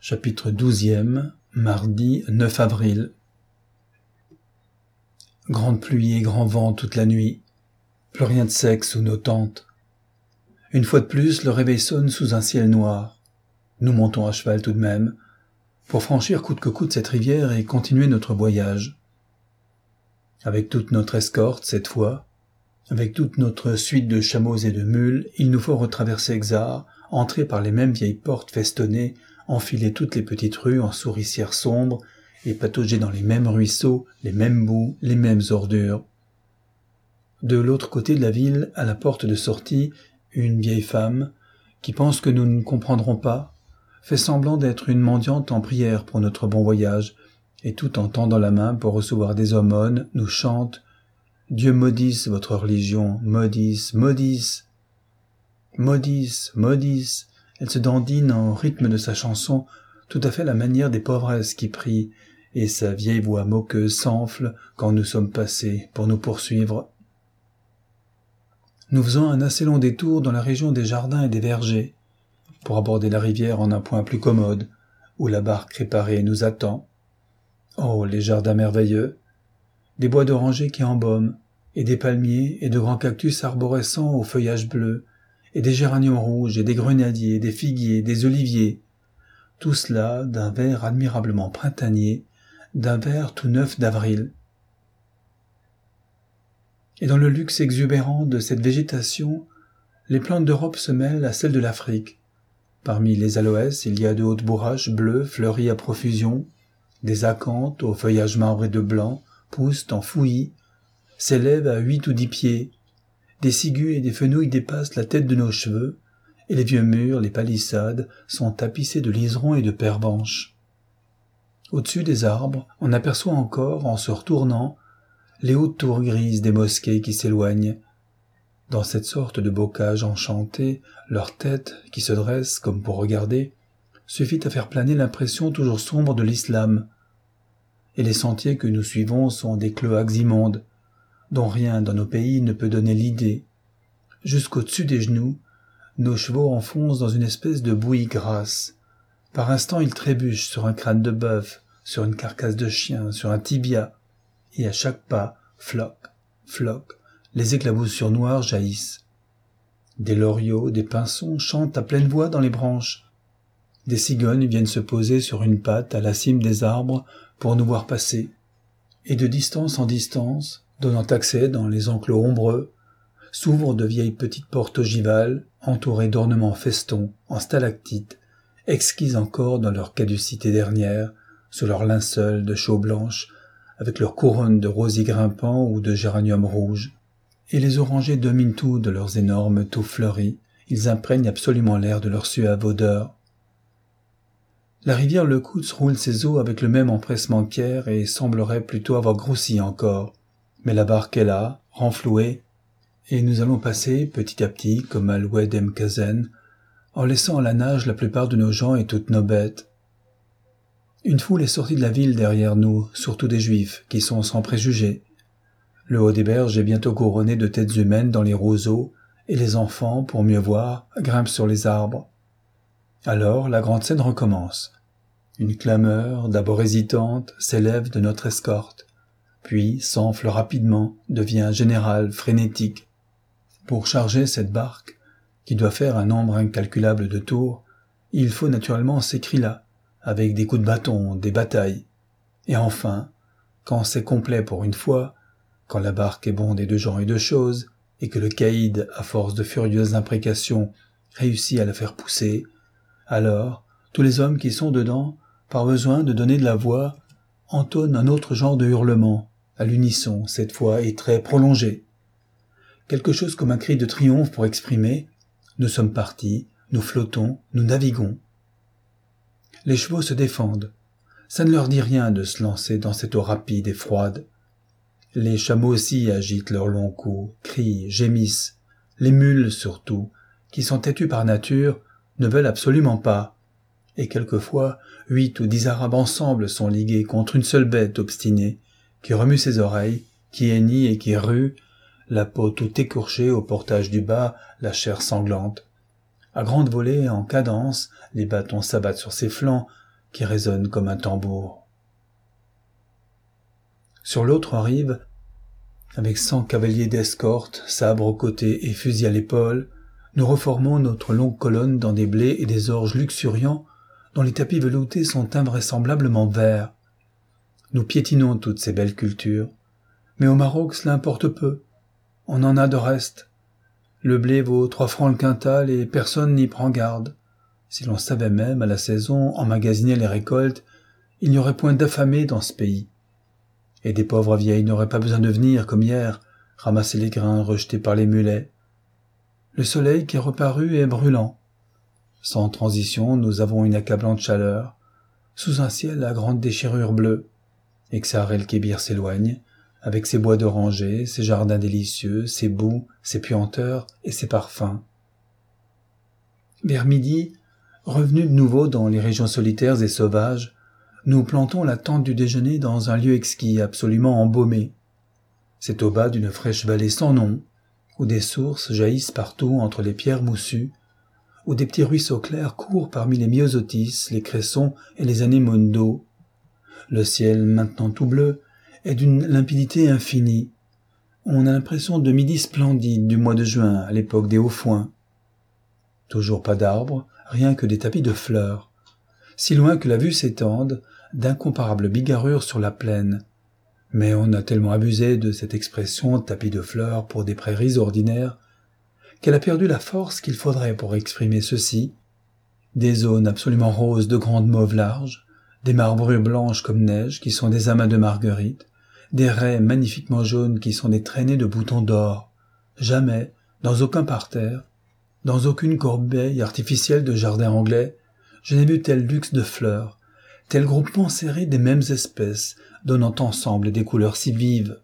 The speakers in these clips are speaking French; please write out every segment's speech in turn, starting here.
Chapitre 12e, mardi 9 avril. Grande pluie et grand vent toute la nuit. Plus rien de sec sous nos tentes. Une fois de plus, le réveil sonne sous un ciel noir. Nous montons à cheval tout de même, pour franchir coûte que coûte cette rivière et continuer notre voyage. Avec toute notre escorte, cette fois, avec toute notre suite de chameaux et de mules, il nous faut retraverser Xar, entrer par les mêmes vieilles portes festonnées, enfiler toutes les petites rues en souricières sombres et patauger dans les mêmes ruisseaux, les mêmes boues, les mêmes ordures. De l'autre côté de la ville, à la porte de sortie, une vieille femme, qui pense que nous ne comprendrons pas, fait semblant d'être une mendiante en prière pour notre bon voyage, et tout en tendant la main pour recevoir des aumônes, nous chante « Dieu maudisse votre religion, maudisse, maudisse !» Maudisse, maudisse. Elle se dandine au rythme de sa chanson, tout à fait la manière des pauvresses qui prient, et sa vieille voix moqueuse s'enfle quand nous sommes passés pour nous poursuivre. Nous faisons un assez long détour dans la région des jardins et des vergers, pour aborder la rivière en un point plus commode, où la barque réparée nous attend. Oh, les jardins merveilleux! Des bois d'orangers qui embaument, et des palmiers et de grands cactus arborescents au feuillage bleu, et des géraniums rouges, et des grenadiers, des figuiers, des oliviers. Tout cela d'un vert admirablement printanier, d'un vert tout neuf d'avril. Et dans le luxe exubérant de cette végétation, les plantes d'Europe se mêlent à celles de l'Afrique. Parmi les aloès, il y a de hautes bourraches bleues fleuries à profusion, des acanthes au feuillage marbré de blanc poussent en fouillis, s'élèvent à 8 ou 10 pieds. Des ciguës et des fenouilles dépassent la tête de nos cheveux, et les vieux murs, les palissades, sont tapissés de liserons et de pervenches. Au-dessus des arbres, on aperçoit encore, en se retournant, les hautes tours grises des mosquées qui s'éloignent. Dans cette sorte de bocage enchanté, leur tête, qui se dresse comme pour regarder, suffit à faire planer l'impression toujours sombre de l'islam. Et les sentiers que nous suivons sont des cloaques immondes, dont rien dans nos pays ne peut donner l'idée. Jusqu'au-dessus des genoux, nos chevaux enfoncent dans une espèce de bouillie grasse. Par instants, ils trébuchent sur un crâne de bœuf, sur une carcasse de chien, sur un tibia, et à chaque pas, floc, floc, les éclaboussures noires jaillissent. Des loriots, des pinsons chantent à pleine voix dans les branches. Des cigognes viennent se poser sur une patte à la cime des arbres pour nous voir passer. Et de distance en distance, donnant accès dans les enclos ombreux, s'ouvrent de vieilles petites portes ogivales, entourées d'ornements festons, en stalactites, exquises encore dans leur caducité dernière, sous leurs linceuls de chaux blanches, avec leurs couronnes de rosiers grimpants ou de géraniums rouges. Et les orangers dominent tout de leurs énormes touffes fleuries, ils imprègnent absolument l'air de leur suave odeur. La rivière Lecouts roule ses eaux avec le même empressement qu'hier et semblerait plutôt avoir grossi encore. Mais la barque est là, renflouée, et nous allons passer petit à petit, comme à l'Oued Emkazen, en laissant à la nage la plupart de nos gens et toutes nos bêtes. Une foule est sortie de la ville derrière nous, surtout des Juifs, qui sont sans préjugés. Le haut des berges est bientôt couronné de têtes humaines dans les roseaux, et les enfants, pour mieux voir, grimpent sur les arbres. Alors la grande scène recommence. Une clameur, d'abord hésitante, s'élève de notre escorte, puis s'enfle rapidement, devient générale, frénétique. Pour charger cette barque, qui doit faire un nombre incalculable de tours, il faut naturellement ces cris-là, avec des coups de bâton, des batailles. Et enfin, quand c'est complet pour une fois, quand la barque est bondée de gens et de choses, et que le caïd, à force de furieuses imprécations, réussit à la faire pousser, alors, tous les hommes qui sont dedans, par besoin de donner de la voix, entonnent un autre genre de hurlement, à l'unisson, cette fois, et très prolongé. Quelque chose comme un cri de triomphe pour exprimer « Nous sommes partis, nous flottons, nous naviguons ». Les chevaux se défendent. Ça ne leur dit rien de se lancer dans cette eau rapide et froide. Les chameaux aussi agitent leurs longs coups, crient, gémissent. Les mules, surtout, qui sont têtues par nature, ne veulent absolument pas. Et quelquefois, 8 ou 10 arabes ensemble sont ligués contre une seule bête obstinée, qui remue ses oreilles, qui hennit et qui rue, la peau tout écorchée au portage du bas, la chair sanglante. À grande volée, en cadence, les bâtons s'abattent sur ses flancs, qui résonne comme un tambour. Sur l'autre rive, avec 100 cavaliers d'escorte, sabres aux côtés et fusils à l'épaule, nous reformons notre longue colonne dans des blés et des orges luxuriants dont les tapis veloutés sont invraisemblablement verts. Nous piétinons toutes ces belles cultures, mais au Maroc cela importe peu. On en a de reste. Le blé vaut 3 francs le quintal et personne n'y prend garde. Si l'on savait même, à la saison, emmagasiner les récoltes, il n'y aurait point d'affamés dans ce pays. Et des pauvres vieilles n'auraient pas besoin de venir, comme hier, ramasser les grains rejetés par les mulets. Le soleil qui est reparu est brûlant. Sans transition, nous avons une accablante chaleur, sous un ciel à grande déchirure bleue. Exar el-Kébir s'éloigne, avec ses bois d'orangers, ses jardins délicieux, ses boues, ses puanteurs et ses parfums. Vers midi, revenus de nouveau dans les régions solitaires et sauvages, nous plantons la tente du déjeuner dans un lieu exquis, absolument embaumé. C'est au bas d'une fraîche vallée sans nom, où des sources jaillissent partout entre les pierres moussues, où des petits ruisseaux clairs courent parmi les myosotis, les cressons et les anémones d'eau. Le ciel, maintenant tout bleu, est d'une limpidité infinie. On a l'impression de midi splendide du mois de juin, à l'époque des hauts foins. Toujours pas d'arbres, rien que des tapis de fleurs. Si loin que la vue s'étende, d'incomparables bigarrures sur la plaine. Mais on a tellement abusé de cette expression tapis de fleurs pour des prairies ordinaires, qu'elle a perdu la force qu'il faudrait pour exprimer ceci. Des zones absolument roses de grandes mauves larges, des marbrures blanches comme neige qui sont des amas de marguerites, des raies magnifiquement jaunes qui sont des traînées de boutons d'or. Jamais, dans aucun parterre, dans aucune corbeille artificielle de jardin anglais, je n'ai vu tel luxe de fleurs, tel groupement serré des mêmes espèces, donnant ensemble des couleurs si vives.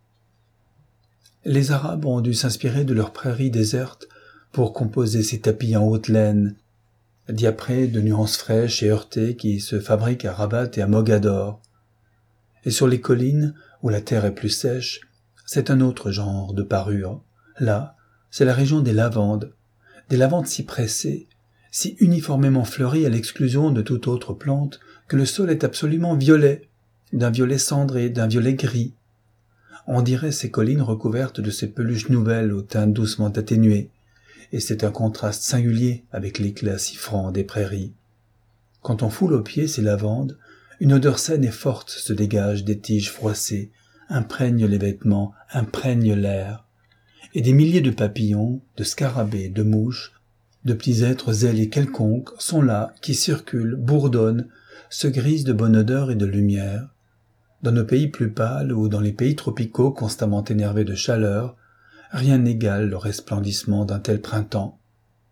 Les Arabes ont dû s'inspirer de leurs prairies désertes pour composer ces tapis en haute laine, diaprés de nuances fraîches et heurtées qui se fabriquent à Rabat et à Mogador. Et sur les collines, où la terre est plus sèche, c'est un autre genre de parure. Là, c'est la région des lavandes si pressées, si uniformément fleuries à l'exclusion de toute autre plante, que le sol est absolument violet, d'un violet cendré, d'un violet gris. On dirait ces collines recouvertes de ces peluches nouvelles au teint doucement atténué, et c'est un contraste singulier avec l'éclat si franc des prairies. Quand on foule aux pieds ces lavandes, une odeur saine et forte se dégage des tiges froissées, imprègne les vêtements, imprègne l'air. Et des milliers de papillons, de scarabées, de mouches, de petits êtres ailés quelconques sont là, qui circulent, bourdonnent, se grisent de bonne odeur et de lumière. Dans nos pays plus pâles ou dans les pays tropicaux constamment énervés de chaleur, rien n'égale le resplendissement d'un tel printemps.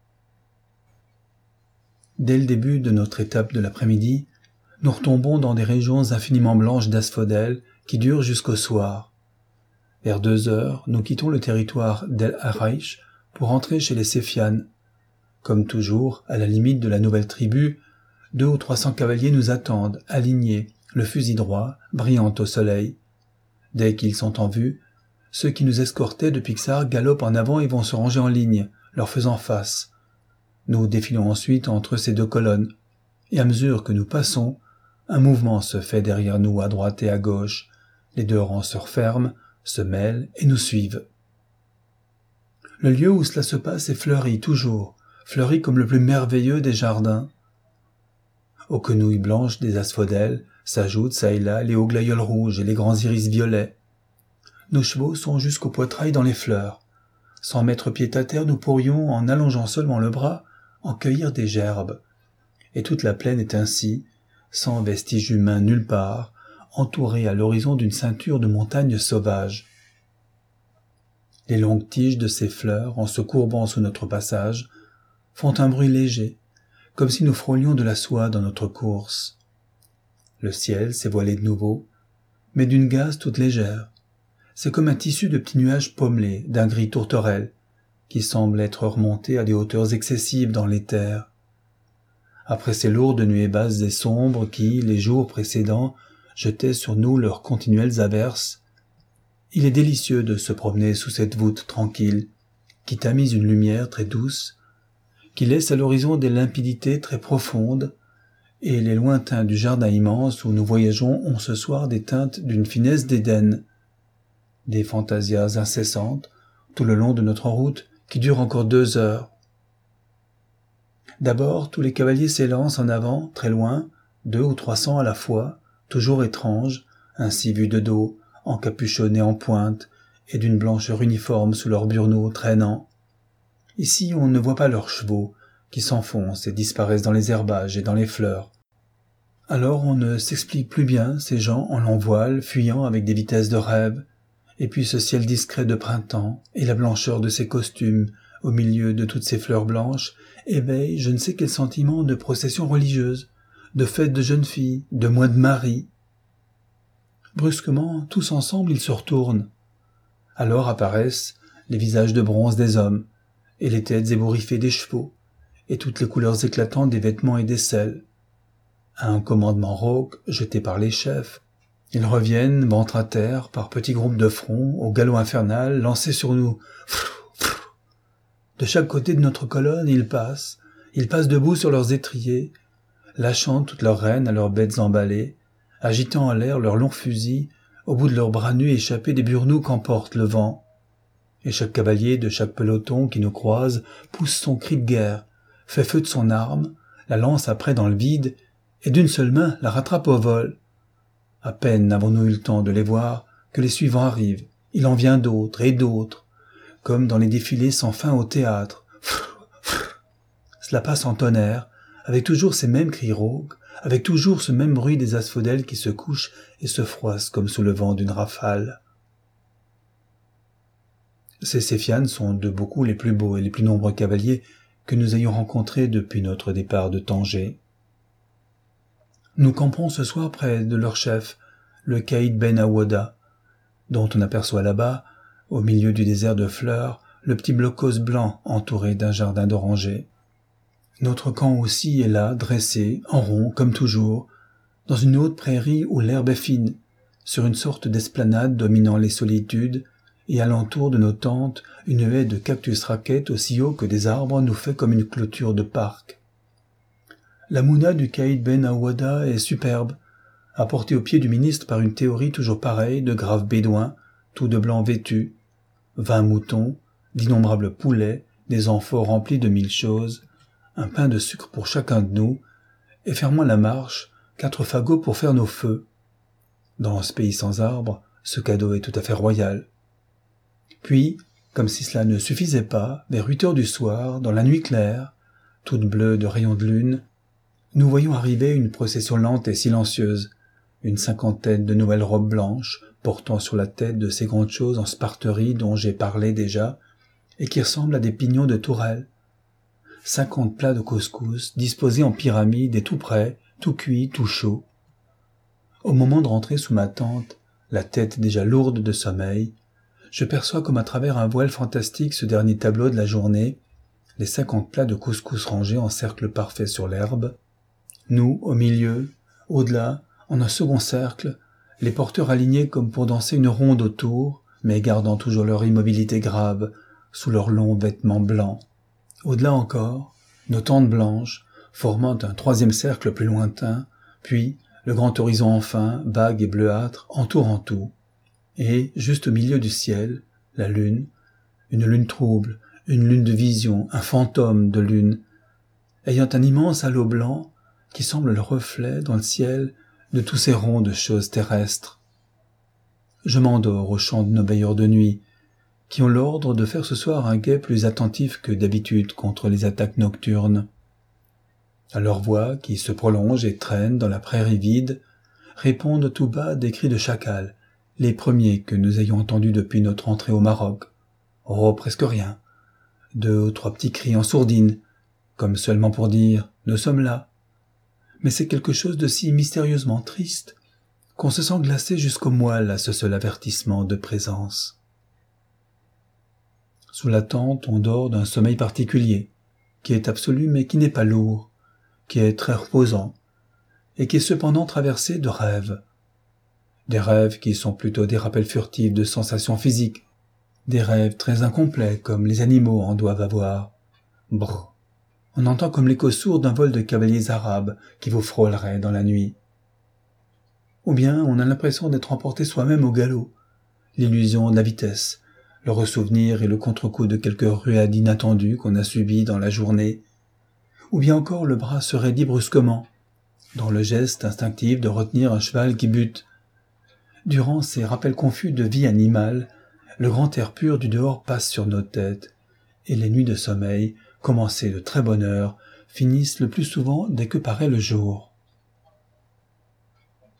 Dès le début de notre étape de l'après-midi, nous retombons dans des régions infiniment blanches d'asphodèles qui durent jusqu'au soir. Vers 2 heures, nous quittons le territoire d'El Araïch pour entrer chez les Séfianes. Comme toujours, à la limite de la nouvelle tribu, 200 ou 300 cavaliers nous attendent, alignés, le fusil droit, brillant au soleil. Dès qu'ils sont en vue, ceux qui nous escortaient de Pixar galopent en avant et vont se ranger en ligne, leur faisant face. Nous défilons ensuite entre ces 2 colonnes, et à mesure que nous passons, un mouvement se fait derrière nous à droite et à gauche, les 2 rangs se referment, se mêlent et nous suivent. Le lieu où cela se passe est fleuri toujours, fleuri comme le plus merveilleux des jardins. Aux quenouilles blanches des asphodèles s'ajoutent çà et là les hauts glaïeuls rouges et les grands iris violets. Nos chevaux sont jusqu'au poitrail dans les fleurs. Sans mettre pied à terre, nous pourrions, en allongeant seulement le bras, en cueillir des gerbes. Et toute la plaine est ainsi, sans vestige humain nulle part, entourée à l'horizon d'une ceinture de montagnes sauvages. Les longues tiges de ces fleurs, en se courbant sous notre passage, font un bruit léger, comme si nous frôlions de la soie dans notre course. Le ciel s'est voilé de nouveau, mais d'une gaze toute légère. C'est comme un tissu de petits nuages pommelés, d'un gris tourterelle, qui semble être remonté à des hauteurs excessives dans l'éther. Après ces lourdes nuées basses et sombres qui, les jours précédents, jetaient sur nous leurs continuelles averses, il est délicieux de se promener sous cette voûte tranquille, qui tamise une lumière très douce, qui laisse à l'horizon des limpidités très profondes, et les lointains du jardin immense où nous voyageons ont ce soir des teintes d'une finesse d'Éden. Des fantasias incessantes tout le long de notre route qui dure encore 2 heures. D'abord, tous les cavaliers s'élancent en avant, très loin, 200 ou 300 à la fois, toujours étranges, ainsi vus de dos, encapuchonnés en pointe, et d'une blancheur uniforme sous leurs burnous traînants. Ici, on ne voit pas leurs chevaux, qui s'enfoncent et disparaissent dans les herbages et dans les fleurs. Alors on ne s'explique plus bien ces gens en long voile, fuyant avec des vitesses de rêve, et puis ce ciel discret de printemps, et la blancheur de ces costumes, au milieu de toutes ces fleurs blanches, éveille je ne sais quel sentiment de procession religieuse, de fête de jeunes filles, de mois de Marie. Brusquement, tous ensemble, ils se retournent. Alors apparaissent les visages de bronze des hommes, et les têtes ébouriffées des chevaux, et toutes les couleurs éclatantes des vêtements et des selles. À un commandement rauque jeté par les chefs, ils reviennent, ventre à terre, par petits groupes de front, au galop infernal, lancés sur nous. De chaque côté de notre colonne, ils passent debout sur leurs étriers, lâchant toutes leurs rênes à leurs bêtes emballées, agitant en l'air leurs longs fusils, au bout de leurs bras nus échappés des burnous qu'emporte le vent. Et chaque cavalier de chaque peloton qui nous croise pousse son cri de guerre, fait feu de son arme, la lance après dans le vide, et d'une seule main la rattrape au vol. À peine n'avons-nous eu le temps de les voir que les suivants arrivent. Il en vient d'autres et d'autres, comme dans les défilés sans fin au théâtre. Cela passe en tonnerre, avec toujours ces mêmes cris rauques, avec toujours ce même bruit des asphodèles qui se couchent et se froissent comme sous le vent d'une rafale. Ces Céphianes sont de beaucoup les plus beaux et les plus nombreux cavaliers que nous ayons rencontrés depuis notre départ de Tanger. Nous campons ce soir près de leur chef, le Caïd Ben Awada, dont on aperçoit là-bas, au milieu du désert de fleurs, le petit blocos blanc entouré d'un jardin d'orangers. Notre camp aussi est là, dressé, en rond, comme toujours, dans une haute prairie où l'herbe est fine, sur une sorte d'esplanade dominant les solitudes, et alentour de nos tentes, une haie de cactus raquettes aussi haut que des arbres nous fait comme une clôture de parc. La mouna du Caïd Ben Awada est superbe, apportée au pied du ministre par une théorie toujours pareille de graves bédouins, tout de blanc vêtus, 20 moutons, d'innombrables poulets, des amphores remplis de 1000 choses, un pain de sucre pour chacun de nous, et fermant la marche, 4 fagots pour faire nos feux. Dans ce pays sans arbres, ce cadeau est tout à fait royal. Puis, comme si cela ne suffisait pas, vers 8 heures du soir, dans la nuit claire, toute bleue de rayons de lune, nous voyons arriver une procession lente et silencieuse, une 50aine de nouvelles robes blanches, portant sur la tête de ces grandes choses en sparterie dont j'ai parlé déjà, et qui ressemblent à des pignons de tourelle. 50 plats de couscous disposés en pyramide et tout prêts, tout cuits, tout chauds. Au moment de rentrer sous ma tente, la tête déjà lourde de sommeil, je perçois comme à travers un voile fantastique ce dernier tableau de la journée, les 50 plats de couscous rangés en cercle parfait sur l'herbe, nous, au milieu, au-delà, en un second cercle, les porteurs alignés comme pour danser une ronde autour, mais gardant toujours leur immobilité grave, sous leurs longs vêtements blancs. Au-delà encore, nos tentes blanches, formant un 3e cercle plus lointain, puis le grand horizon enfin, vague et bleuâtre, entourant tout. Et, juste au milieu du ciel, la lune, une lune trouble, une lune de vision, un fantôme de lune, ayant un immense halo blanc qui semble le reflet dans le ciel de tous ces ronds de choses terrestres. Je m'endors au chant de nos veilleurs de nuit, qui ont l'ordre de faire ce soir un guet plus attentif que d'habitude contre les attaques nocturnes. À leur voix, qui se prolonge et traîne dans la prairie vide, répondent tout bas des cris de chacal, les premiers que nous ayons entendus depuis notre entrée au Maroc. Oh, presque rien. 2 ou 3 petits cris en sourdine, comme seulement pour dire « nous sommes là ». Mais c'est quelque chose de si mystérieusement triste qu'on se sent glacé jusqu'au moelle à ce seul avertissement de présence. Sous la tente, on dort d'un sommeil particulier, qui est absolu mais qui n'est pas lourd, qui est très reposant, et qui est cependant traversé de rêves. Des rêves qui sont plutôt des rappels furtifs de sensations physiques, des rêves très incomplets comme les animaux en doivent avoir. Brrr, On entend comme l'écho sourd d'un vol de cavaliers arabes qui vous frôlerait dans la nuit. Ou bien on a l'impression d'être emporté soi-même au galop, l'illusion de la vitesse, le ressouvenir et le contre-coup de quelques ruades inattendues qu'on a subies dans la journée, ou bien encore le bras se raidit brusquement, dans le geste instinctif de retenir un cheval qui bute. Durant ces rappels confus de vie animale, le grand air pur du dehors passe sur nos têtes, et les nuits de sommeil, commencées de très bonne heure, finissent le plus souvent dès que paraît le jour.